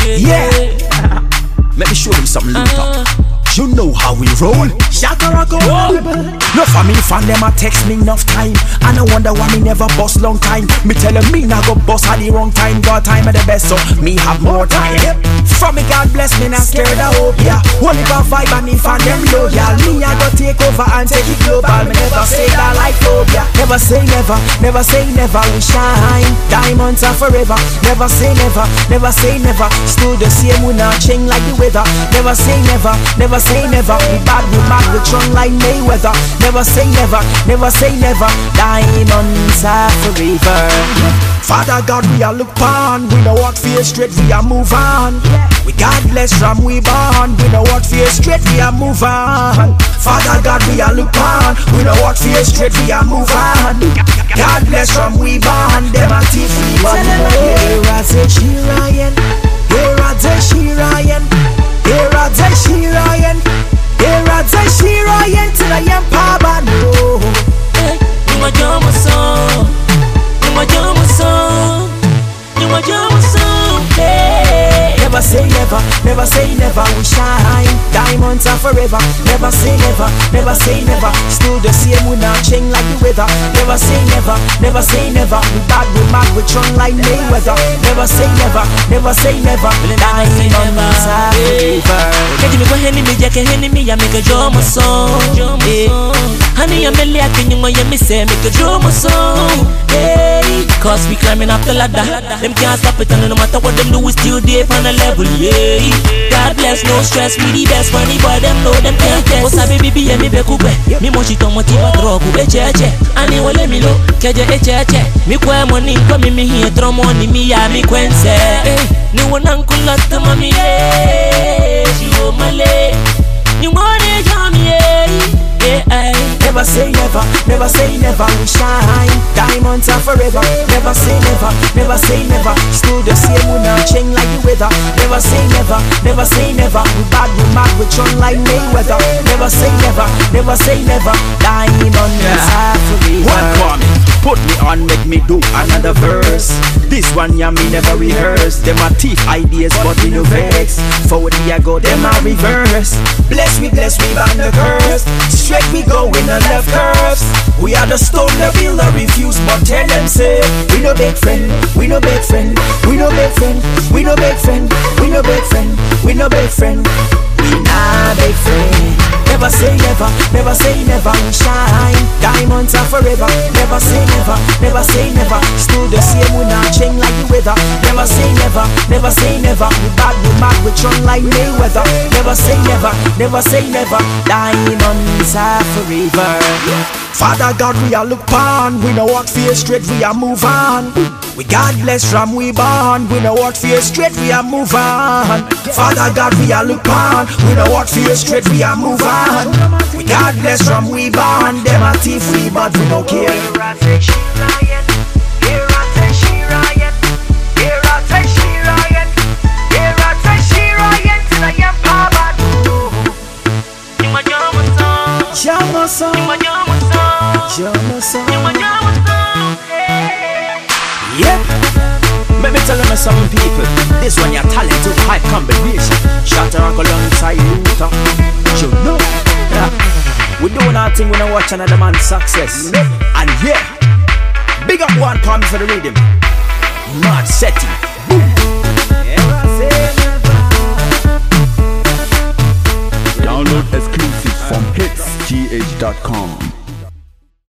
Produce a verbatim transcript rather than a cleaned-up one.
Yeah. Let me show them something, Luther. You know how we roll. Shakaraka. No family fan them a text me enough time. And I wonder why me never bust long time. Me tell them me not go bust at the wrong time. God time at the best, so me have more time. From me God bless me, not scared of hope, yeah. Only for vibe and if and them loyal. Me I go take over and take it global. Me never say that like phobia. Never say never, never say never. We shine, diamonds are forever. Never say never, never say never. Still the same, we not change like the weather. Never say never, never say never. We bad, we mad, we strong like Mayweather. Never say never, never say never. Diamonds are forever. Father God, we are look on. We know what fear straight, we are move on. We God bless from we born. We know what fear straight, we are move on. Father God, we are look on. We know what fear straight, we are move on. God bless from we born. Them a thief we born. Here I say she Ryan. Here I say she Ryan. Here I say she Ryan. Here I say she Ryan. Till I am Papa no. You my drama song. You my drama song. You my drama song. Hey. Never say never, never say never. We shine, diamonds are forever. Never say never, never say never. Still the same, we not change like the weather. Never say never, never say never. We bad, we mad, we strong like Mayweather. Never say never, never say never. Diamonds are forever. Can't you make a henny me, Jack a henny me, I make a drama song. Honey, I'm a lacking, you know, you miss it, make a drama song. Hey, cause we climbing up the ladder. Them can't stop it, and no matter what them do, we still there on the level, yeah. God bless, no stress, we the best funny boy, them know them can't test. What's up, baby, yeah, me be kube. Me mochi to motiva drop, kube cheche. Ani wale mi lo, keje e cheche. Mi kwe money, kwa mi mi hiye tro money, mi ya mi kwense. Ni wanankula tama mi, yeah. Shiwo male, ni mwone jami, yeah. Never say never, never say never. We shine, diamonds are forever. Never say never, never say never. Still the same, we not change like the weather. Never say never, never say never. We bad, we mad, we strong like Mayweather. Never say never, never say never. Diamonds are forever. One for me, put me on, make me do another verse. This one, yeah, me never rehearse. Them are thief ideas, but we no vex. Forward we a go, them are reverse. Bless we, bless we, ban the curse. Straight we go in the left curves. We are the stone that will not refuse, but tell them say we no big friend, we no big friend, we no big friend, we no big friend, we no big friend, we no big friend, we not big friend. Never say never, never say never. We shine, diamonds are forever. Never say never, never say never. Still the same, we not change like the weather. Never say never, never say never. We bad, we mad, we strong like Mayweather. Never say never, never say never. Diamonds are forever. Father God, we are look on. We know what fear straight, we are move on. We God bless from we born. We know what fear straight, we are move on. Father God, we are look on. We know what fear straight, we are move on. We God bless from we born. Them a thief we, but we don't care. Here I say she Ryan. Here I say she Ryan. Here I say she Ryan. Here I say she Ryan. Till I am Papa. You my drama song. Drama song. You my drama song. Drama song. You my drama song. Yep. Let me tell you some people. This one your talent to high combination. Shatarako alongside Luther. You know. Yeah. We doing our thing when I watch another man's success. And yeah, big up one call me for the rhythm. Mad setting. Boom. Download exclusive from hits g h dot com.